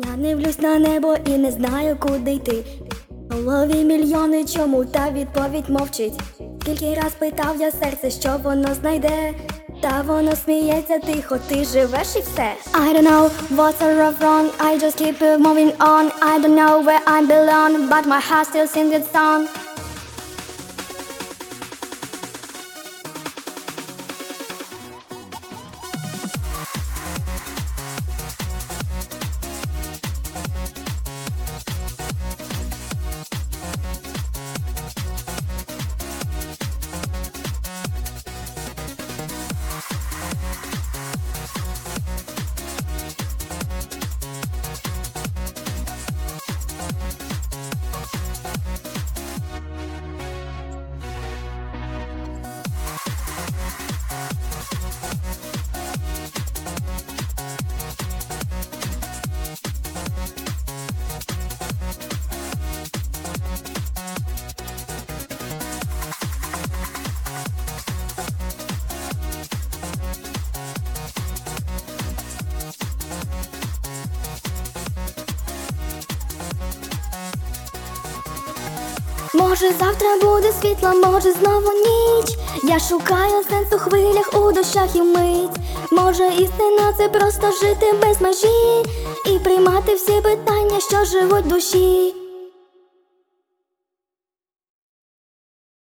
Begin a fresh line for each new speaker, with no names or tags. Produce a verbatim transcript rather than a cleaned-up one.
Я дивлюсь на небо і не знаю, куди йти. В голові мільйони чому, та відповідь мовчить. Скільки раз питав я серце, що воно знайде, та воно сміється тихо, ти живеш і все. I don't know what's right wrong, I just keep moving on. I don't know where I belong, but my heart still sings its song. Може завтра буде світло, може знову ніч. Я шукаю сенс у хвилях, у душах і мить. Може істина це просто жити без межі і приймати всі питання, що живуть в душі.